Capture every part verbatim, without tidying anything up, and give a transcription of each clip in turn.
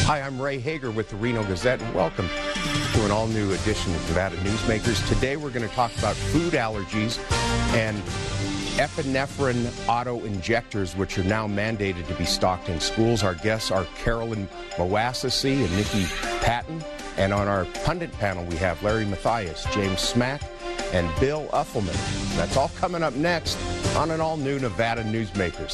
Hi, I'm Ray Hager with the Reno Gazette, and welcome to an all-new edition of Nevada Newsmakers. Today we're going to talk about food allergies and epinephrine auto-injectors, which are now mandated to be stocked in schools. Our guests are Carolyn Moassessi and Nikki Patton. And on our pundit panel, we have Larry Mathias, James Smack, and Bill Uffelman. That's all coming up next on an all-new Nevada Newsmakers.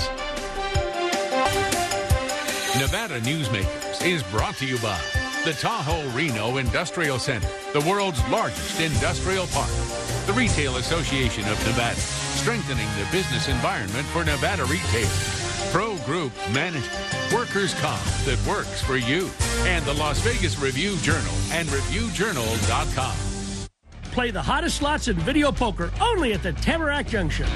Nevada Newsmakers is brought to you by the Tahoe Reno Industrial Center, the world's largest industrial park. The Retail Association of Nevada, strengthening the business environment for Nevada retailers. Pro Group Management, workers' comp that works for you. And the Las Vegas Review-Journal and Review Journal dot com. Play the hottest slots in video poker only at the Tamarack Junction.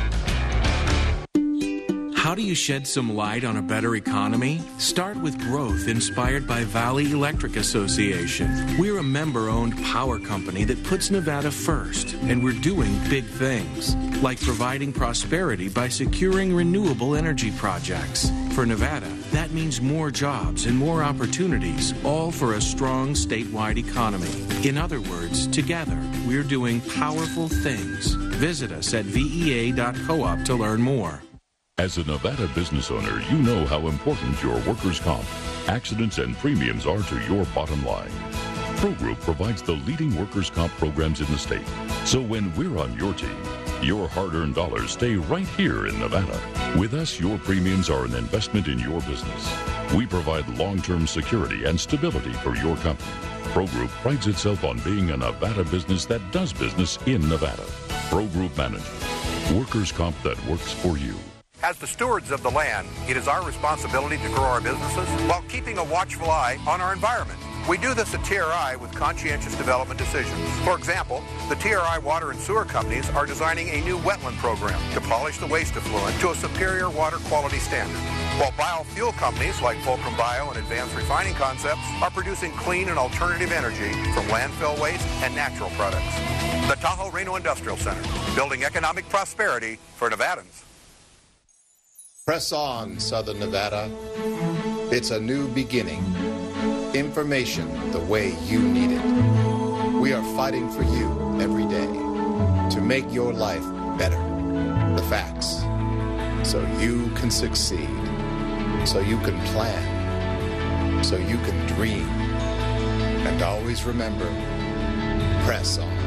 How do you shed some light on a better economy? Start with growth inspired by Valley Electric Association. We're a member-owned power company that puts Nevada first, and we're doing big things, like providing prosperity by securing renewable energy projects. For Nevada, that means more jobs and more opportunities, all for a strong statewide economy. In other words, together, we're doing powerful things. Visit us at V E A dot coop to learn more. As a Nevada business owner, you know how important your workers' comp, accidents, and premiums are to your bottom line. Pro Group provides the leading workers' comp programs in the state. So when we're on your team, your hard-earned dollars stay right here in Nevada. With us, your premiums are an investment in your business. We provide long-term security and stability for your company. Pro Group prides itself on being a Nevada business that does business in Nevada. Pro Group Management, workers' comp that works for you. As the stewards of the land, it is our responsibility to grow our businesses while keeping a watchful eye on our environment. We do this at T R I with conscientious development decisions. For example, the T R I water and sewer companies are designing a new wetland program to polish the waste effluent to a superior water quality standard, while biofuel companies like Fulcrum Bio and Advanced Refining Concepts are producing clean and alternative energy from landfill waste and natural products. The Tahoe Reno Industrial Center, building economic prosperity for Nevadans. Press on, Southern Nevada. It's a new beginning. Information the way you need it. We are fighting for you every day to make your life better. The facts. So you can succeed. So you can plan. So you can dream. And always remember, press on.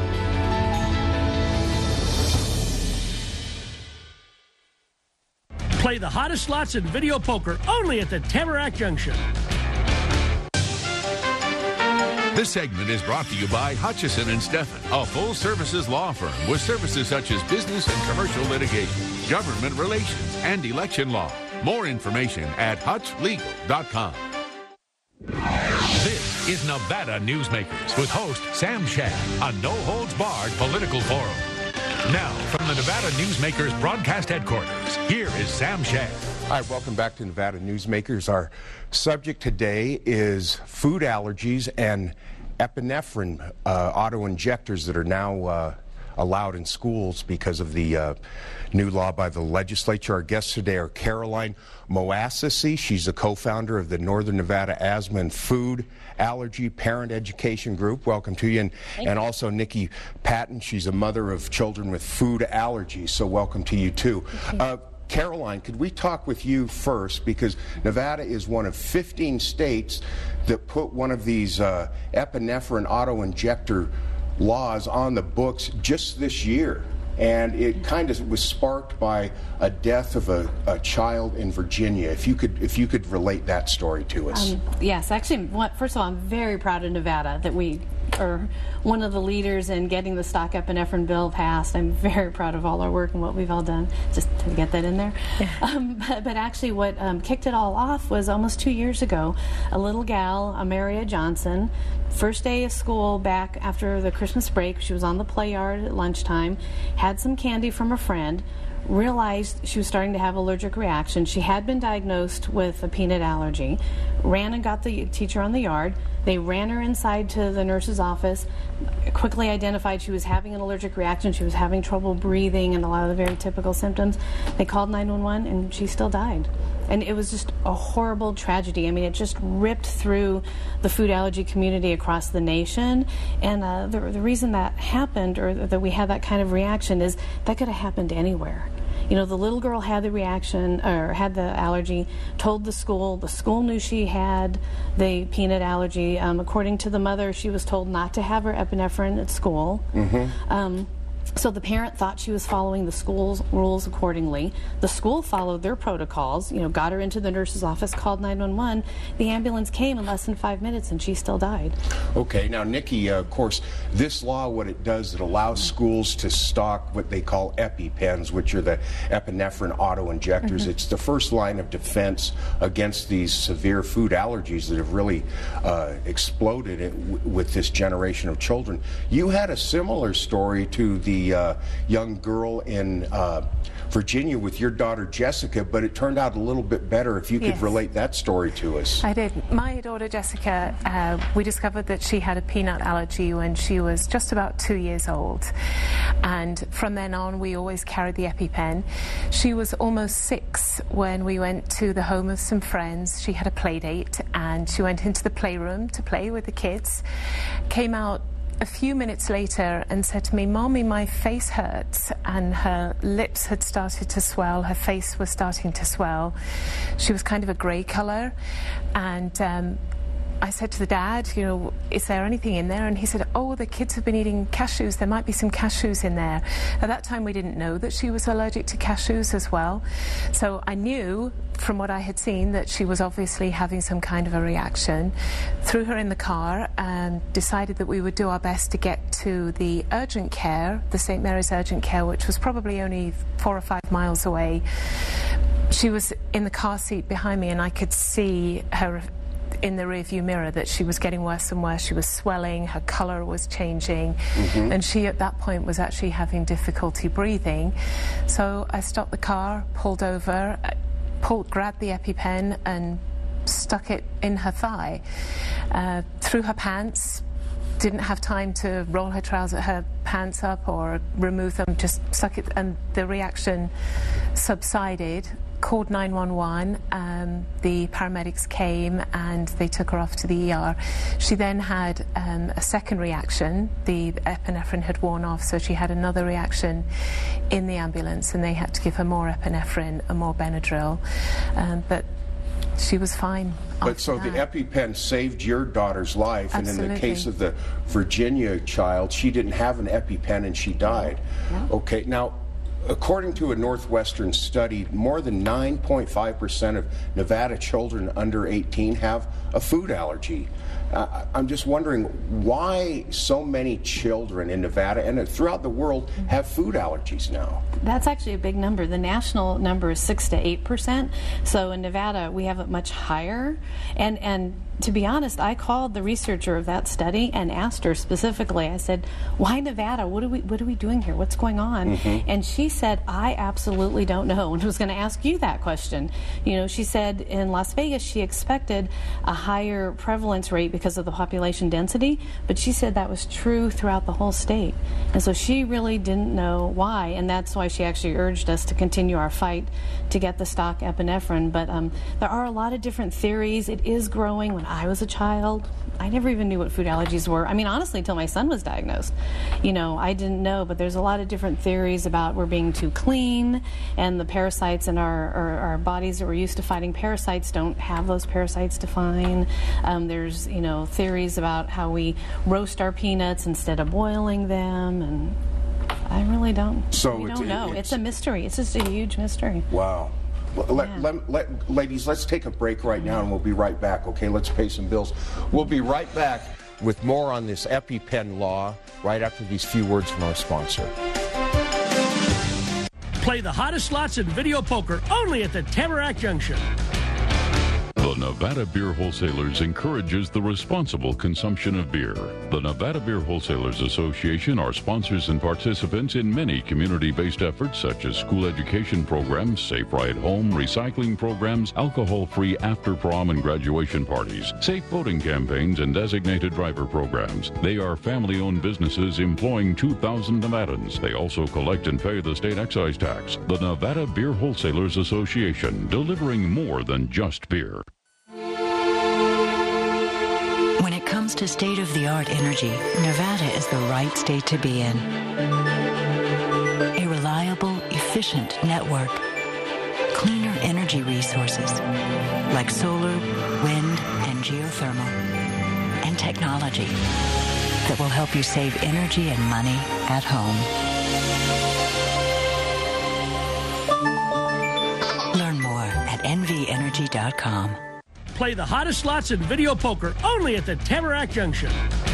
Play the hottest slots in video poker only at the Tamarack Junction. This segment is brought to you by Hutchison and Stephan, a full-services law firm with services such as business and commercial litigation, government relations, and election law. More information at hutch legal dot com. This is Nevada Newsmakers with host Sam Shad, a no-holds-barred political forum. Now, from the Nevada Newsmakers broadcast headquarters, here is Sam Shad. Hi, welcome back to Nevada Newsmakers. Our subject today is food allergies and epinephrine uh, auto-injectors that are now uh, allowed in schools because of the uh, new law by the legislature. Our guests today are Carolyn Moassessi. She's the co-founder of the Northern Nevada Asthma and Food Allergy Parent Education Group. Welcome to you. And, and also Nikki Patton. She's a mother of children with food allergies. So welcome to you, too. Uh, Carolyn, could we talk with you first, because Nevada is one of fifteen states that put one of these uh, epinephrine auto-injector laws on the books just this year. And it kind of was sparked by a death of a, a child in Virginia. If you could, if you could relate that story to us. Um, yes, actually, first of all, I'm very proud of Nevada that we are one of the leaders in getting the stock epinephrine bill passed. I'm very proud of all our work and what we've all done, just to get that in there. Yeah. Um, but, but actually what um, kicked it all off was almost two years ago. A little gal, Amaria Johnson, first day of school back after the Christmas break, she was on the play yard at lunchtime, had some candy from a friend, realized she was starting to have allergic reaction. She had been diagnosed with a peanut allergy, ran and got the teacher on the yard. They ran her inside to the nurse's office, quickly identified she was having an allergic reaction. She was having trouble breathing and a lot of the very typical symptoms. They called nine one one and she still died And it was just a horrible tragedy. I mean, it just ripped through the food allergy community across the nation. And uh, the, the reason that happened, or that we had that kind of reaction, is that could have happened anywhere. You know, the little girl had the reaction, or had the allergy, told the school. The school knew she had the peanut allergy. Um, according to the mother, she was told not to have her epinephrine at school. Mm-hmm. um, So the parent thought she was following the school's rules accordingly. The school followed their protocols, you know, got her into the nurse's office, called nine one one. The ambulance came in less than five minutes, and she still died. Okay, now, Nikki, uh, of course, this law, what it does, it allows schools to stock what they call EpiPens, which are the epinephrine auto-injectors. Mm-hmm. It's the first line of defense against these severe food allergies that have really uh, exploded it w with this generation of children. You had a similar story to the The uh, young girl in uh, Virginia with your daughter Jessica, but it turned out a little bit better. If you could yes. relate that story to us. I did. My daughter Jessica, uh, we discovered that she had a peanut allergy when she was just about two years old, and from then on we always carried the EpiPen. She was almost six when we went to the home of some friends. She had a play date, and she went into the playroom to play with the kids, came out a few minutes later and said to me, "Mommy, my face hurts," and her lips had started to swell, her face was starting to swell. She was kind of a grey colour, and um, I said to the dad, you know, "Is there anything in there?" And he said, "Oh, the kids have been eating cashews, there might be some cashews in there." At that time we didn't know that she was allergic to cashews as well, so I knew from what I had seen that she was obviously having some kind of a reaction. Threw her in the car and decided that we would do our best to get to the urgent care, the Saint Mary's urgent care, which was probably only four or five miles away. She was in the car seat behind me, and I could see her in the rearview mirror that she was getting worse and worse. She was swelling, her colour was changing, mm-hmm. and she at that point was actually having difficulty breathing. So I stopped the car, pulled over, pulled, grabbed the EpiPen and stuck it in her thigh, uh, through her pants. Didn't have time to roll her trousers, her pants up or remove them, just stuck it, and the reaction subsided. Called nine one one, um, the paramedics came and they took her off to the E R. She then had um, a second reaction. The epinephrine had worn off, so she had another reaction in the ambulance, and they had to give her more epinephrine and more Benadryl, um, but she was fine. But so that. The EpiPen saved your daughter's life, Absolutely. And in the case of the Virginia child, she didn't have an EpiPen and she died. Yeah. Okay, now, according to a Northwestern study, more than nine point five percent of Nevada children under eighteen have a food allergy. Uh, I'm just wondering why so many children in Nevada and throughout the world have food allergies now. That's actually a big number. The national number is six to eight percent. So in Nevada, we have it much higher. And and to be honest, I called the researcher of that study and asked her specifically. I said, "Why Nevada? What are we What are we doing here? What's going on?" Mm-hmm. And she said, "I absolutely don't know." And I was going to ask you that question. You know, she said in Las Vegas she expected a higher prevalence rate because of the population density, but she said that was true throughout the whole state. And so she really didn't know why, and that's why she actually urged us to continue our fight to get the stock epinephrine. But um, there are a lot of different theories. It is growing. When I was a child, I never even knew what food allergies were. I mean, honestly, until my son was diagnosed. You know, I didn't know, but there's a lot of different theories about we're being too clean, and the parasites in our, our, our bodies that we're used to fighting parasites don't have those parasites to find. Um, there's, you know, theories about how we roast our peanuts instead of boiling them, and I really don't. So we it's, don't know. It's, it's a mystery. It's just a huge mystery. Wow. Let, Yeah. let, let, ladies, let's take a break right now and we'll be right back, okay? Let's pay some bills. We'll be right back with more on this EpiPen law right after these few words from our sponsor. Play the hottest slots in video poker only at the Tamarack Junction. The Nevada Beer Wholesalers encourages the responsible consumption of beer. The Nevada Beer Wholesalers Association are sponsors and participants in many community-based efforts such as school education programs, Safe Ride Home, recycling programs, alcohol-free after-prom and graduation parties, safe boating campaigns, and designated driver programs. They are family-owned businesses employing two thousand Nevadans. They also collect and pay the state excise tax. The Nevada Beer Wholesalers Association, delivering more than just beer. When it comes to state-of-the-art energy, Nevada is the right state to be in. A reliable, efficient network. Cleaner energy resources like solar, wind, and geothermal. And technology that will help you save energy and money at home. Learn more at N V energy dot com. Play the hottest slots in video poker only at the Tamarack Junction.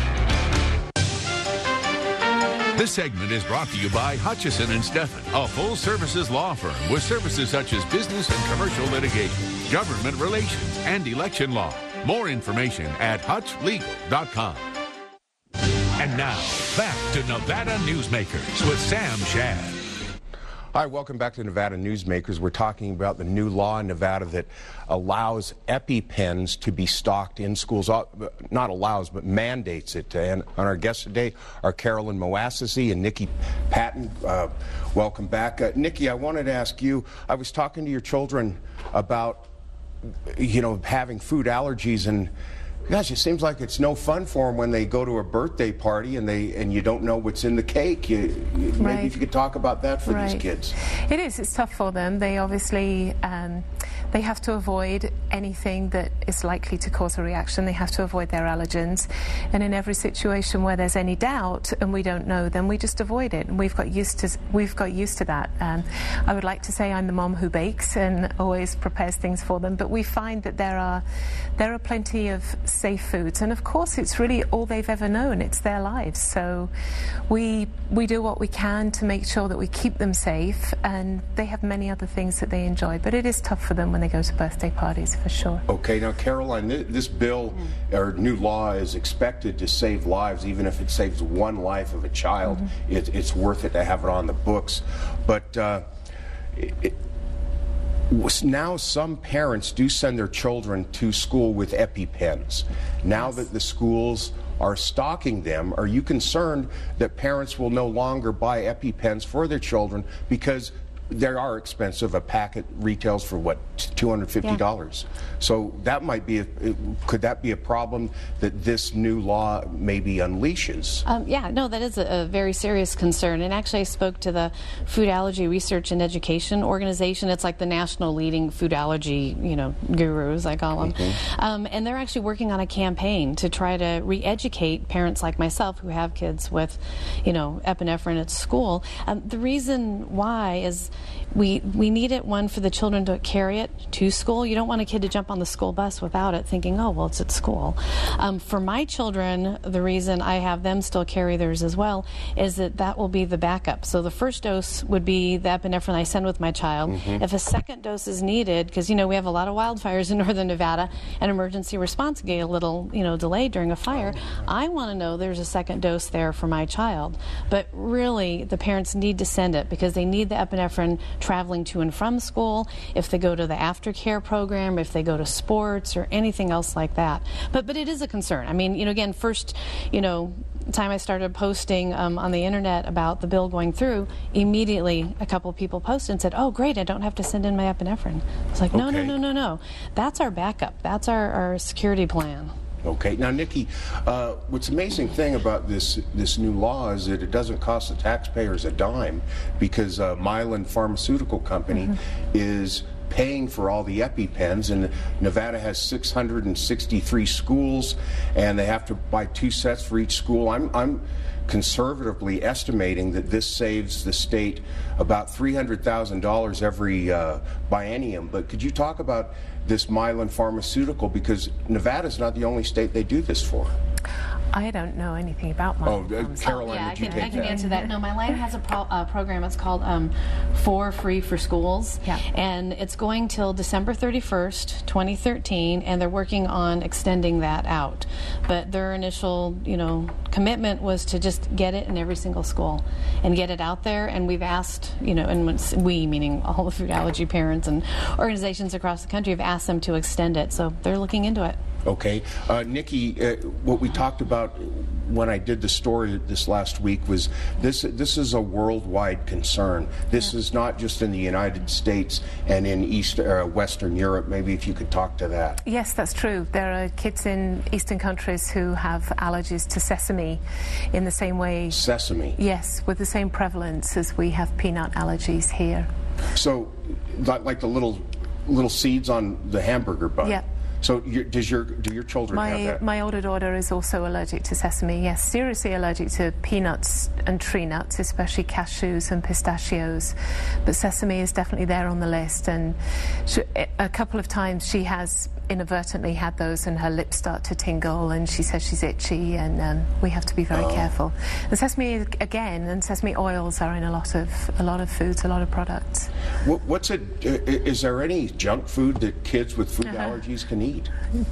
This segment is brought to you by Hutchison and Stephan, a full-services law firm with services such as business and commercial litigation, government relations, and election law. More information at hutch legal dot com. And now, back to Nevada Newsmakers with Sam Shad. Hi, welcome back to Nevada Newsmakers. We're talking about the new law in Nevada that allows EpiPens to be stocked in schools. Not allows, but mandates it. And on our guests today are Carolyn Moassesy and Nikki Patton. Uh, welcome back. Uh, Nikki, I wanted to ask you, I was talking to your children about, you know, having food allergies, and gosh, it seems like it's no fun for them when they go to a birthday party and they and you don't know what's in the cake. You, you, right. Maybe if you could talk about that for right. these kids. It is. It's tough for them. They obviously um, they have to avoid anything that is likely to cause a reaction. They have to avoid their allergens. And in every situation where there's any doubt and we don't know, then we just avoid it. And we've got used to we've got used to that. Um, I would like to say I'm the mom who bakes and always prepares things for them, but we find that there are there are plenty of safe foods, and of course it's really all they've ever known. It's their lives, so we we do what we can to make sure that we keep them safe, and they have many other things that they enjoy, but it is tough for them when they go to birthday parties, for sure. Okay, now Caroline, th this bill mm-hmm. or new law is expected to save lives. Even if it saves one life of a child, mm-hmm. it, it's worth it to have it on the books. But uh, it, now some parents do send their children to school with EpiPens. Now yes. that the schools are stocking them, are you concerned that parents will no longer buy EpiPens for their children because they are expensive? A packet retails for what, two hundred fifty dollars. Yeah. So that might be, a, could that be a problem that this new law maybe unleashes? Um, yeah, no, that is a, a very serious concern. And actually I spoke to the Food Allergy Research and Education Organization. It's like the national leading food allergy, you know, gurus, I call them. Mm-hmm. um, and they're actually working on a campaign to try to re-educate parents like myself who have kids with, you know, epinephrine at school. Um, the reason why is We we need it, one, for the children to carry it to school. You don't want a kid to jump on the school bus without it, thinking, oh, well, it's at school. Um, for my children, the reason I have them still carry theirs as well is that that will be the backup. So the first dose would be the epinephrine I send with my child. Mm-hmm. If a second dose is needed, because, you know, we have a lot of wildfires in northern Nevada, and emergency response get a little, you know, delayed during a fire, I want to know there's a second dose there for my child. But really, the parents need to send it because they need the epinephrine traveling to and from school, if they go to the aftercare program, if they go to sports or anything else like that. But but it is a concern. I mean, you know, again, first, you know, time I started posting um, on the internet about the bill going through, immediately a couple of people posted and said, oh, great, I don't have to send in my epinephrine. I was like, no, okay. no, no, no, no. That's our backup. That's our, our security plan. Okay. Now, Nikki, uh, what's amazing thing about this this new law is that it doesn't cost the taxpayers a dime, because uh, Mylan Pharmaceutical Company mm-hmm. is paying for all the EpiPens, and Nevada has six hundred sixty-three schools, and they have to buy two sets for each school. I'm, I'm conservatively estimating that this saves the state about three hundred thousand dollars every uh, biennium. But could you talk about this Mylan Pharmaceutical, because Nevada's not the only state they do this for? I don't know anything about Mylan. Oh, uh, Caroline, yeah, I would you can, take I can that? answer that. No, Mylan has a pro, uh, program. It's called um, For Free for Schools, Yeah. and it's going till December thirty-first, twenty thirteen, and they're working on extending that out. But their initial, you know, commitment was to just get it in every single school and get it out there. And we've asked, you know, and when- we, meaning all the food allergy parents and organizations across the country, have asked them to extend it. So they're looking into it. Okay. Uh, Nikki, uh, what we talked about when I did the story this last week was this This is a worldwide concern. This is not just in the United States and in East, uh, Western Europe. Maybe if you could talk to that. Yes, that's true. There are kids in Eastern countries who have allergies to sesame in the same way. Sesame? Yes, with the same prevalence as we have peanut allergies here. So, like like the little little seeds on the hamburger bun? Yeah. So your, does your do your children My, have that? my older daughter is also allergic to sesame, yes, seriously allergic to peanuts and tree nuts, especially cashews and pistachios. But sesame is definitely there on the list, and she, a couple of times she has inadvertently had those and her lips start to tingle and she says she's itchy, and um, we have to be very Oh. careful. And sesame, again, and sesame oils are in a lot of a lot of foods, a lot of products. What, what's it? Uh, is there any junk food that kids with food Uh-huh. allergies can eat?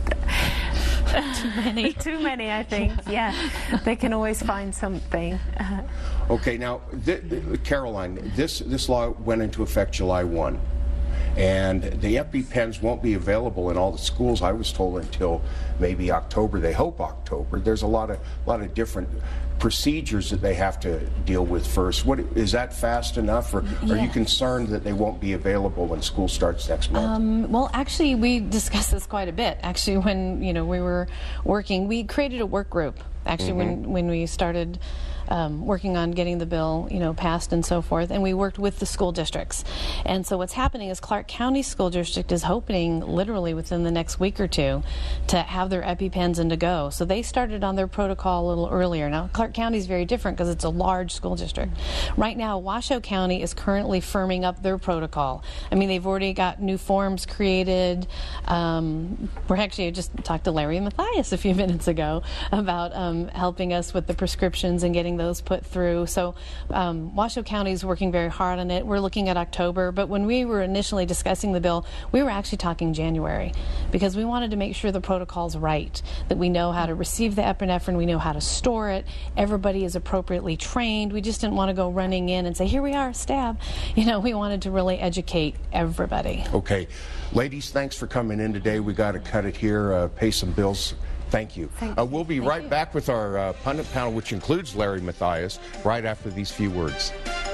Too many. Too many, I think. Yeah, they can always find something. Uh, Okay, now, th- th- Caroline, this this law went into effect July first, and the EpiPens won't be available in all the schools, I was told, until maybe October. They hope October. There's a lot of lot of different procedures that they have to deal with first. What is that fast enough, or are Yeah. you concerned that they won't be available when school starts next month? Um, well, actually, we discussed this quite a bit. Actually, when you know we were working, we created a work group. Actually, Mm-hmm. when when we started um, working on getting the bill, you know, passed and so forth, and we worked with the school districts. And so what's happening is Clark County School District is hoping, literally within the next week or two, to have their EpiPens and to go. So they started on their protocol a little earlier. Now, Clark County is very different because it's a large school district. Right now, Washoe County is currently firming up their protocol. I mean, they've already got new forms created. Um, we're actually I just talked to Larry Mathias a few minutes ago about um, helping us with the prescriptions and getting those put through. So um, Washoe County is working very hard on it. We're looking at October, but when we were initially discussing the bill, we were actually talking January because we wanted to make sure the protocol's right, that we know how to receive the epinephrine, we know how to store it, everybody is appropriately trained. We just didn't want to go running in and say, here we are, stab. You know, we wanted to really educate everybody. Okay. Ladies, thanks for coming in today. We got to cut it here, uh, pay some bills. Thank you. Thank Uh, you. we'll be Thank right you. back with our uh, pundit panel, which includes Larry Mathias, right after these few words.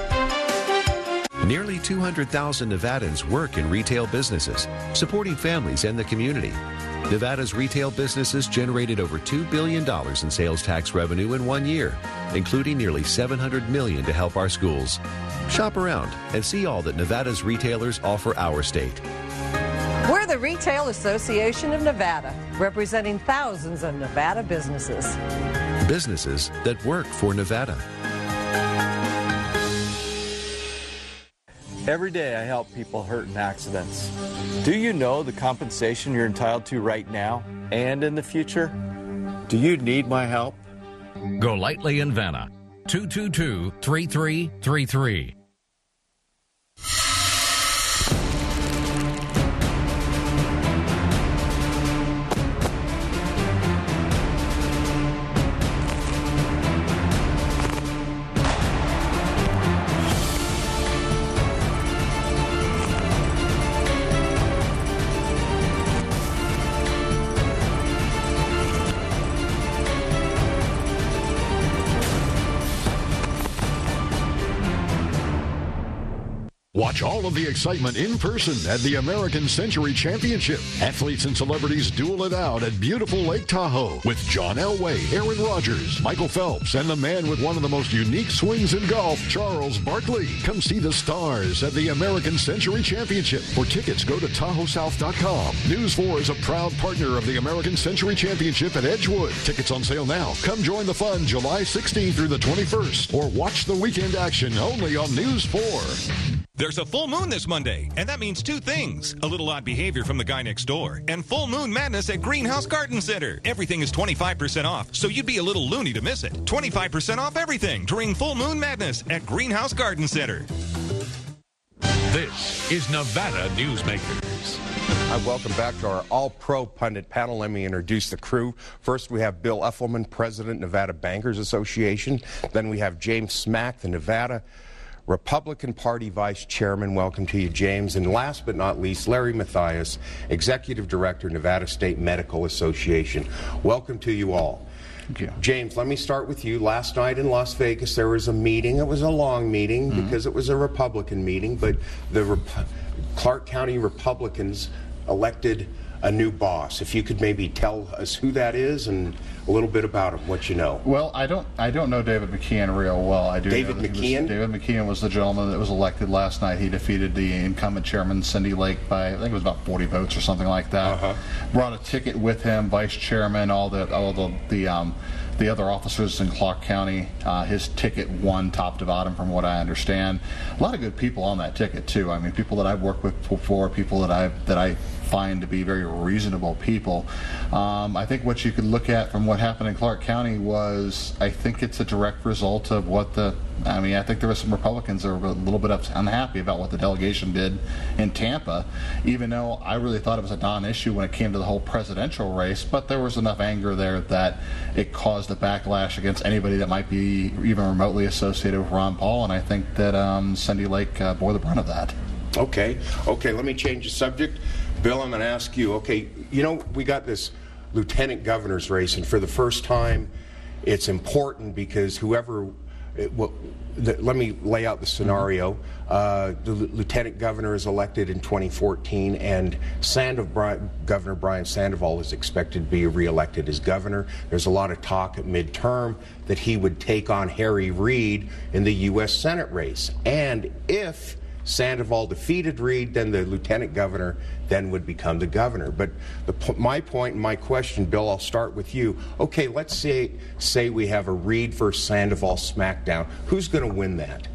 Nearly two hundred thousand Nevadans work in retail businesses, supporting families and the community. Nevada's retail businesses generated over two billion dollars in sales tax revenue in one year, including nearly seven hundred million dollars to help our schools. Shop around and see all that Nevada's retailers offer our state. We're the Retail Association of Nevada, representing thousands of Nevada businesses. Businesses that work for Nevada. Every day I help people hurt in accidents. Do you know the compensation you're entitled to right now and in the future? Do you need my help? Go Lightly in Vanna. two two two, three three three three. Watch all of the excitement in person at the American Century Championship. Athletes and celebrities duel it out at beautiful Lake Tahoe with John Elway, Aaron Rodgers, Michael Phelps, and the man with one of the most unique swings in golf, Charles Barkley. Come see the stars at the American Century Championship. For tickets, go to Tahoe South dot com. News four is a proud partner of the American Century Championship at Edgewood. Tickets on sale now. Come join the fun July sixteenth through the twenty-first, or watch the weekend action only on News four. There's a full moon this Monday, and that means two things. A little odd behavior from the guy next door, and full moon madness at Greenhouse Garden Center. Everything is twenty-five percent off, so you'd be a little loony to miss it. twenty-five percent off everything during full moon madness at Greenhouse Garden Center. This is Nevada Newsmakers. Hi, welcome back to our all-pro pundit panel. Let me introduce the crew. First, we have Bill Effelman, President, Nevada Bankers Association. Then we have James Smack, the Nevada Republican Party Vice Chairman. Welcome to you, James. And last but not least, Larry Mathias, Executive Director, Nevada State Medical Association. Welcome to you all. Thank you. James, let me start with you. Last night in Las Vegas, there was a meeting. It was a long meeting mm-hmm. because it was a Republican meeting, but the Rep- Clark County Republicans elected a new boss. If you could maybe tell us who that is and a little bit about him, what you know. Well, I don't I don't know David McKeon real well. I do David know that McKeon? Was, David McKeon was the gentleman that was elected last night. He defeated the incumbent chairman, Cindy Lake, by I think it was about forty votes or something like that. Uh-huh. Brought a ticket with him, vice chairman, all the all the the um the other officers in Clark County. Uh, his ticket won top to bottom, from what I understand. A lot of good people on that ticket too. I mean, people that I've worked with before, people that I that I find to be very reasonable people. Um, I think what you could look at from what happened in Clark County was, I think it's a direct result of what the, I mean, I think there were some Republicans that were a little bit unhappy about what the delegation did in Tampa, even though I really thought it was a non-issue when it came to the whole presidential race, but there was enough anger there that it caused a backlash against anybody that might be even remotely associated with Ron Paul, and I think that um, Cindy Lake uh, bore the brunt of that. Okay, okay, let me change the subject. Bill, I'm going to ask you, okay, you know, we got this lieutenant governor's race, and for the first time, it's important because whoever, it, well, the, let me lay out the scenario. Uh, the l- lieutenant governor is elected in twenty fourteen, and Sandoval, Governor Brian Sandoval is expected to be reelected as governor. There's a lot of talk at midterm that he would take on Harry Reid in the U S Senate race, and if Sandoval defeated Reid, then the lieutenant governor then would become the governor. But the, my point and my question, Bill, I'll start with you. Okay, let's say say we have a Reid versus Sandoval smackdown. Who's going to win that?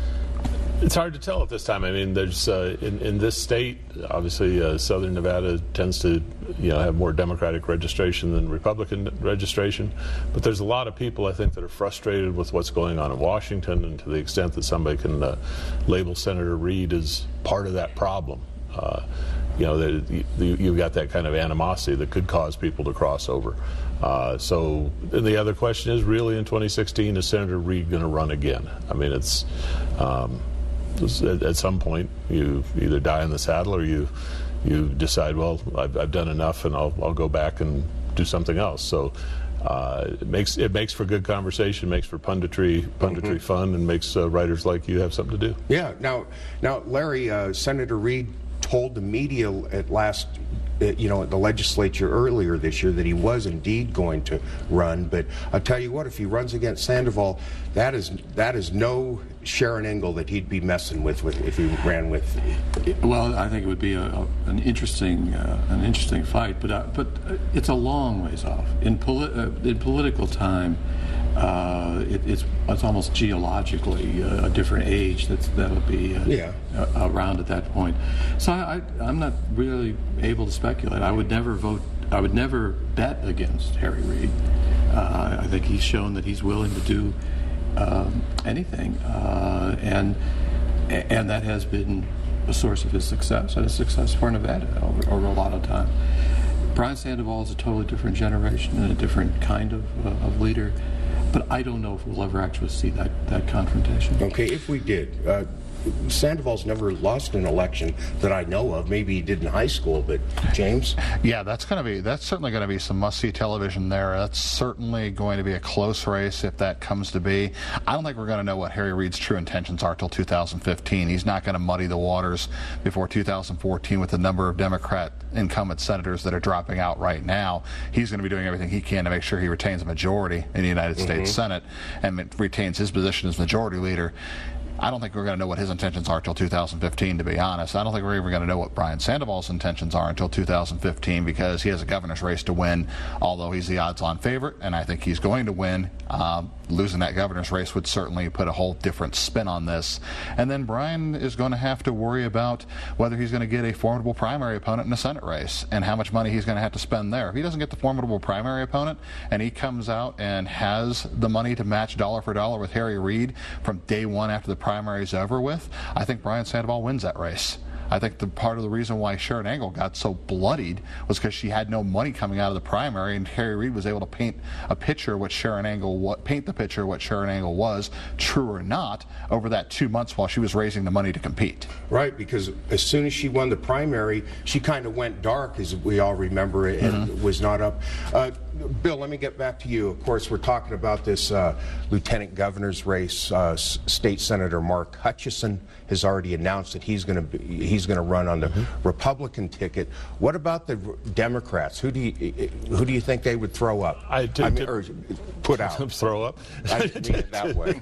It's hard to tell at this time. I mean, there's uh, in in this state, obviously, uh, Southern Nevada tends to, you know, have more Democratic registration than Republican registration. But there's a lot of people, I think, that are frustrated with what's going on in Washington, and to the extent that somebody can uh, label Senator Reid as part of that problem, uh, you know, the, the, you've got that kind of animosity that could cause people to cross over. Uh, so and the other question is, really, in twenty sixteen, is Senator Reid going to run again? I mean, it's. Um, At some point, you either die in the saddle or you you decide, well, I've, I've done enough, and I'll I'll go back and do something else. So uh, it makes it makes for good conversation, makes for punditry punditry mm-hmm. fun, and makes uh, writers like you have something to do. Yeah. Now, now, Larry, uh, Senator Reid told the media at last. You know, at the legislature earlier this year that he was indeed going to run, but I'll tell you what, if he runs against Sandoval, that is that is no Sharon Engel that he'd be messing with, with if he ran with. Well, I think it would be a, a, an interesting uh, an interesting fight, but uh, but it's a long ways off in poli- uh, in political time. Uh, it, it's it's almost geologically uh, a different age that's that'll be uh, yeah. uh, around at that point. So I, I I'm not really able to speculate. I would never vote. I would never bet against Harry Reid. Uh, I think he's shown that he's willing to do um, anything, uh, and and that has been a source of his success and a success for Nevada over, over a lot of time. Brian Sandoval is a totally different generation and a different kind of uh, of leader. But I don't know if we'll ever actually see that, that confrontation. Okay, if we did. Uh, Sandoval's never lost an election that I know of. Maybe he did in high school, but James? Yeah, that's going to be that's certainly going to be some must-see television there. That's certainly going to be a close race if that comes to be. I don't think we're going to know what Harry Reid's true intentions are till two thousand fifteen. He's not going to muddy the waters before two thousand fourteen with the number of Democrat incumbent senators that are dropping out right now. He's going to be doing everything he can to make sure he retains a majority in the United mm-hmm. States Senate and retains his position as majority leader. I don't think we're going to know what his intentions are until two thousand fifteen, to be honest. I don't think we're even going to know what Brian Sandoval's intentions are until two thousand fifteen, because he has a governor's race to win, although he's the odds-on favorite, and I think he's going to win. Um, losing that governor's race would certainly put a whole different spin on this. And then Brian is going to have to worry about whether he's going to get a formidable primary opponent in the Senate race and how much money he's going to have to spend there. If he doesn't get the formidable primary opponent and he comes out and has the money to match dollar for dollar with Harry Reid from day one after the primary is over with, I think Brian Sandoval wins that race. I think the part of the reason why Sharon Angle got so bloodied was because she had no money coming out of the primary, and Harry Reid was able to paint a picture what Sharon Angle what paint the picture what Sharon Angle was, true or not, over that two months while she was raising the money to compete. Right, because as soon as she won the primary, she kind of went dark, as we all remember, and mm-hmm. was not up. Uh, Bill, let me get back to you. Of course, we're talking about this uh, lieutenant governor's race. Uh, S- State Senator Mark Hutchison has already announced that he's going to he's going to run on the mm-hmm. Republican ticket. What about the Democrats? Who do you who do you think they would throw up? I, to, I mean, to, or put out. Throw up. I mean it that way.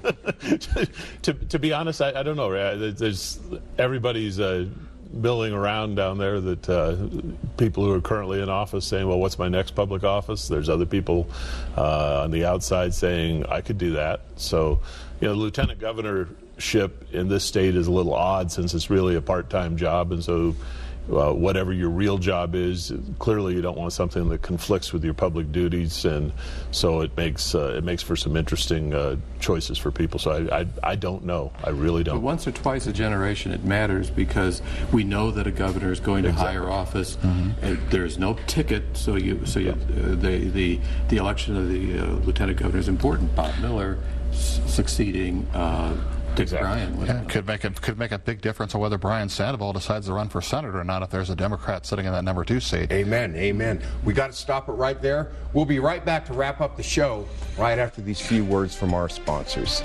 to, to be honest, I, I don't know. There's everybody's. Uh, milling around down there that uh, people who are currently in office saying, well, what's my next public office? There's other people uh, on the outside saying, I could do that. So, you know, the lieutenant governorship in this state is a little odd since it's really a part-time job, and so Uh, whatever your real job is, clearly you don't want something that conflicts with your public duties, and so it makes uh, it makes for some interesting uh, choices for people. So I, I I don't know. I really don't. But once or twice a generation, it matters because we know that a governor is going to exactly. higher office. Mm-hmm. And there's no ticket, so you so you, uh, the the the election of the uh, lieutenant governor is important. Bob Miller s- succeeding. Uh, Exactly. Brian, yeah, could make a, could make a big difference on whether Brian Sandoval decides to run for senator or not if there's a Democrat sitting in that number two seat. Amen, amen. We got to stop it right there. We'll be right back to wrap up the show right after these few words from our sponsors.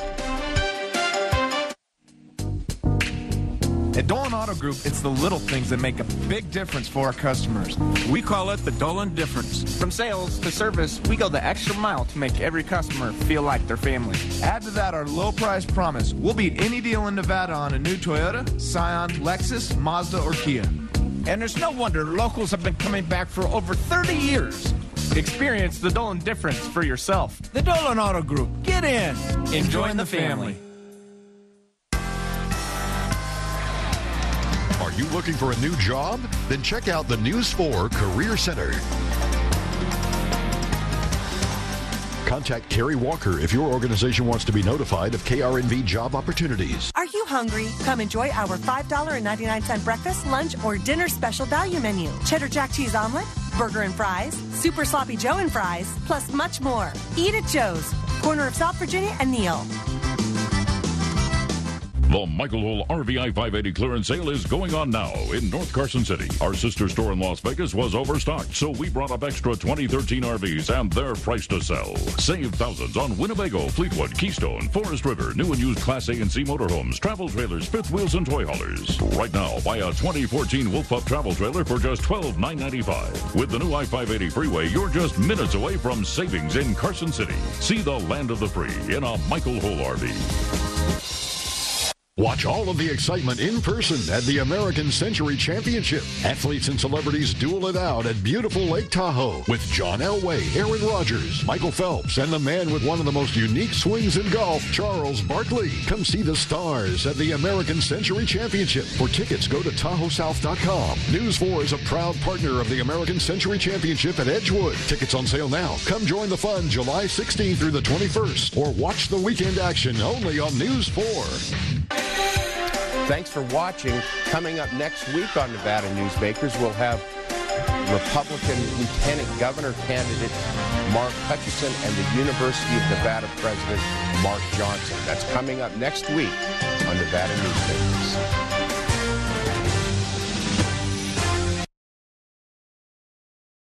At Dolan Auto Group, it's the little things that make a big difference for our customers. We call it the Dolan difference. From sales to service, we go the extra mile to make every customer feel like their family. Add to that our low price promise. We'll beat any deal in Nevada on a new Toyota, Scion, Lexus, Mazda, or Kia. And there's no wonder locals have been coming back for over thirty years. Experience the Dolan difference for yourself. The Dolan Auto Group. Get in. Enjoy the family. Are you looking for a new job? Then check out the News four Career Center. Contact Carrie Walker if your organization wants to be notified of K R N V job opportunities. Are you hungry? Come enjoy our five dollars and ninety-nine cents breakfast, lunch, or dinner special value menu. Cheddar Jack cheese omelet, burger and fries, Super Sloppy Joe and fries, plus much more. Eat at Joe's, corner of South Virginia and Neal. The Michael Hull R V I five eighty clearance sale is going on now in North Carson City. Our sister store in Las Vegas was overstocked, so we brought up extra twenty thirteen R Vs, and they're priced to sell. Save thousands on Winnebago, Fleetwood, Keystone, Forest River, new and used Class A and C motorhomes, travel trailers, fifth wheels, and toy haulers. Right now, buy a twenty fourteen Wolf Pup travel trailer for just twelve thousand nine hundred ninety-five dollars. With the new I five eighty freeway, you're just minutes away from savings in Carson City. See the land of the free in a Michael Hull R V. Watch all of the excitement in person at the American Century Championship. Athletes and celebrities duel it out at beautiful Lake Tahoe with John Elway, Aaron Rodgers, Michael Phelps, and the man with one of the most unique swings in golf, Charles Barkley. Come see the stars at the American Century Championship. For tickets, go to Tahoe South dot com. News four is a proud partner of the American Century Championship at Edgewood. Tickets on sale now. Come join the fun July sixteenth through the twenty-first, or watch the weekend action only on News four. Thanks for watching. Coming up next week on Nevada Newsmakers, we'll have Republican Lieutenant Governor candidate Mark Hutchison and the University of Nevada President Mark Johnson. That's coming up next week on Nevada Newsmakers.